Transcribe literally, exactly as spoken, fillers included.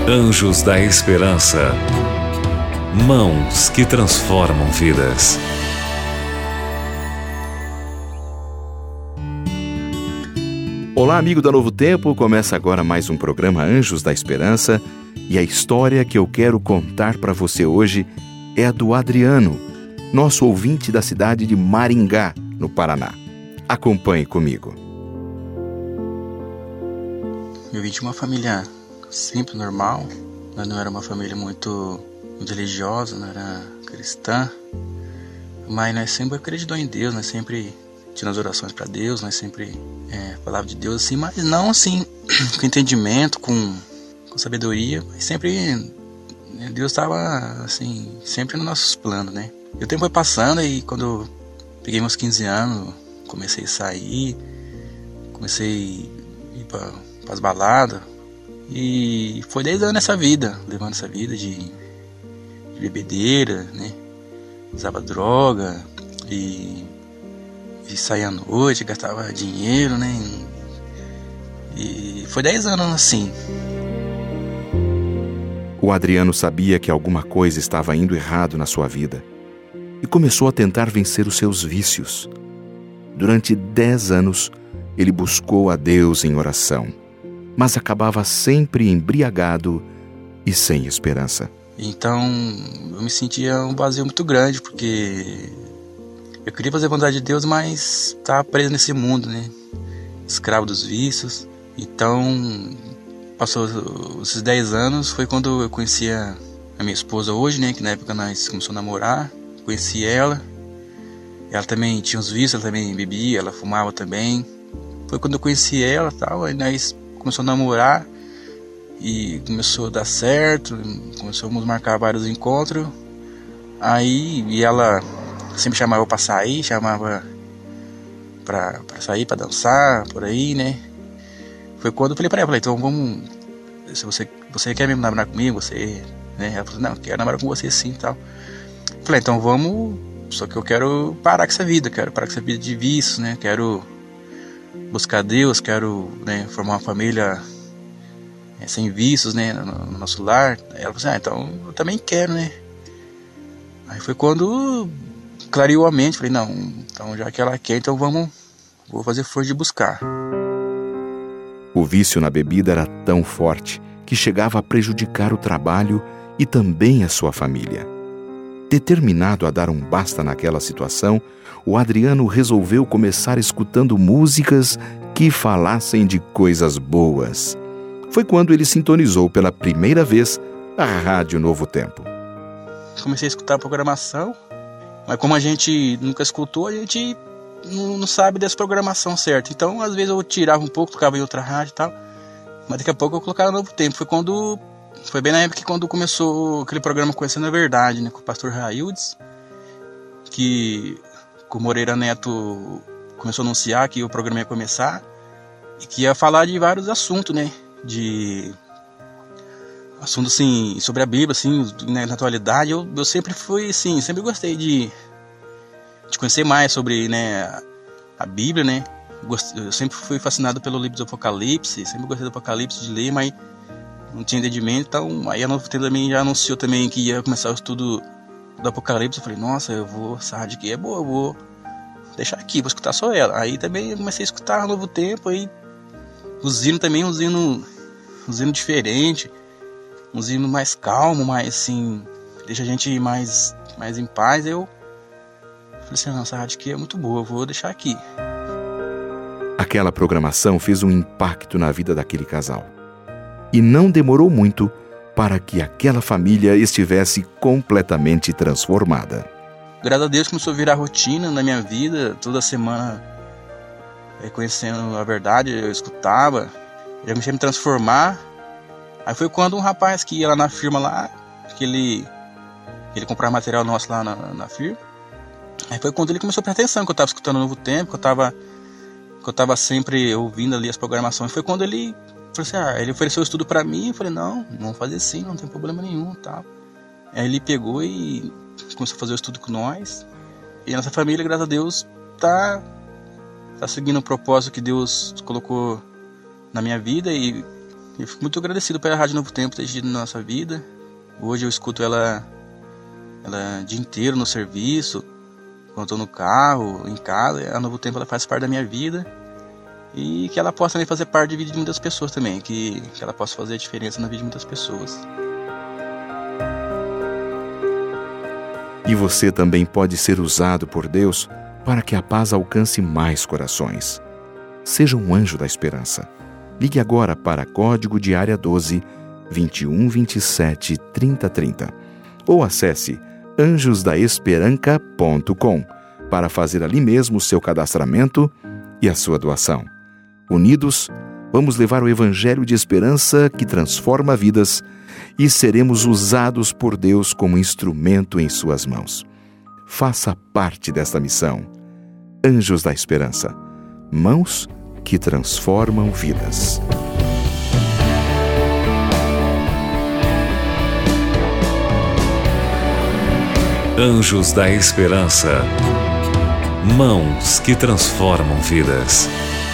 Anjos da Esperança. Mãos que transformam vidas. Olá, amigo da Novo Tempo. Começa agora mais um programa Anjos da Esperança. E a história que eu quero contar para você hoje é a do Adriano, nosso ouvinte da cidade de Maringá, no Paraná. Acompanhe comigo. Eu vim de uma família sempre normal, mas não era uma família muito, muito religiosa, não era cristã, mas nós sempre acreditamos em Deus, nós sempre tínhamos orações para Deus, nós sempre é, falava de Deus assim, mas não assim com entendimento, com, com sabedoria, mas sempre né, Deus estava assim, sempre nos nossos planos, né? E o tempo foi passando e quando eu peguei meus quinze anos, comecei a sair, comecei a ir para as baladas. E foi dez anos essa vida, levando essa vida de, de bebedeira, né? Usava droga e, e saía à noite, gastava dinheiro, né? E foi dez anos assim. O Adriano sabia que alguma coisa estava indo errado na sua vida e começou a tentar vencer os seus vícios. Durante dez anos, ele buscou a Deus em oração, mas acabava sempre embriagado e sem esperança. Então eu me sentia um vazio muito grande, porque eu queria fazer a vontade de Deus, mas estava preso nesse mundo, né? Escravo dos vícios. Então, passou esses dez anos, foi quando eu conheci a, a minha esposa hoje, né? Que na época nós começamos a namorar, conheci ela. Ela também tinha os vícios, ela também bebia, ela fumava também. Foi quando eu conheci ela e tal, aí nós começou a namorar e começou a dar certo, começamos a marcar vários encontros. Aí e ela sempre chamava eu pra sair, chamava pra, pra sair, pra dançar, por aí, né? Foi quando eu falei pra ela, falei, então vamos, se você, você quer mesmo namorar comigo, você, né? Ela falou, não, eu quero namorar com você sim e tal. Falei, então vamos, só que eu quero parar com essa vida, quero parar com essa vida de vícios, né? Quero buscar Deus, quero né, formar uma família é, sem vícios, né, no, no nosso lar. Aí ela falou assim, ah, então eu também quero, né. Aí foi quando clareou a mente, falei, não, então já que ela quer, então vamos, vou fazer força de buscar. O vício na bebida era tão forte que chegava a prejudicar o trabalho e também a sua família. Determinado a dar um basta naquela situação, o Adriano resolveu começar escutando músicas que falassem de coisas boas. Foi quando ele sintonizou pela primeira vez a Rádio Novo Tempo. Comecei a escutar a programação, mas como a gente nunca escutou, a gente não, não sabe dessa programação certa. Então, às vezes eu tirava um pouco, tocava em outra rádio e tal, mas daqui a pouco eu colocava Novo Tempo. Foi quando... Foi bem na época que quando começou aquele programa Conhecendo a Verdade, né, com o pastor Raildes, que, que o Moreira Neto começou a anunciar que o programa ia começar e que ia falar de vários assuntos, né, de assuntos assim, sobre a Bíblia, assim, né, na atualidade. Eu, eu sempre fui, assim, sempre gostei de, de conhecer mais sobre, né, a, a Bíblia, né, eu sempre fui fascinado pelo livro do Apocalipse, sempre gostei do Apocalipse, de ler, mas não tinha entendimento, então aí a Novo Tempo também já anunciou também que ia começar o estudo do Apocalipse. Eu falei, nossa, eu vou, essa rádio aqui é boa, eu vou deixar aqui, vou escutar só ela. Aí também eu comecei a escutar o Novo Tempo, aí os hinos também, uns hinos uns hinos diferentes, uns hinos mais calmo, mais assim, deixa a gente mais, mais em paz. Eu falei assim, nossa, essa rádio aqui é muito boa, eu vou deixar aqui. Aquela programação fez um impacto na vida daquele casal. E não demorou muito para que aquela família estivesse completamente transformada. Graças a Deus começou a virar rotina na minha vida, toda semana conhecendo a verdade, eu escutava, eu comecei a me transformar. Aí foi quando um rapaz que ia lá na firma lá, que ele, ele comprava material nosso lá na, na firma, aí foi quando ele começou a prestar atenção, que eu estava escutando o Novo Tempo, que eu estava que eu estava sempre ouvindo ali as programações. Foi quando ele Assim, ah, ele ofereceu o estudo pra mim, eu falei, não, vamos fazer sim, não tem problema nenhum, tal. Aí ele pegou e começou a fazer o estudo com nós. E a nossa família, graças a Deus, tá, tá seguindo o propósito que Deus colocou na minha vida. E eu fico muito agradecido pela Rádio Novo Tempo ter existido na nossa vida. Hoje eu escuto ela, ela o dia inteiro no serviço, quando eu tô no carro, em casa. A Novo Tempo ela faz parte da minha vida. E que ela possa também fazer parte da vida de muitas pessoas também. Que, que ela possa fazer a diferença na vida de muitas pessoas. E você também pode ser usado por Deus para que a paz alcance mais corações. Seja um anjo da esperança. Ligue agora para código de área doze, vinte e um, vinte e sete, trinta, trinta. Ou acesse anjos da esperança ponto com para fazer ali mesmo o seu cadastramento e a sua doação. Unidos, vamos levar o Evangelho de esperança que transforma vidas e seremos usados por Deus como instrumento em suas mãos. Faça parte desta missão. Anjos da Esperança. Mãos que transformam vidas. Anjos da Esperança. Mãos que transformam vidas.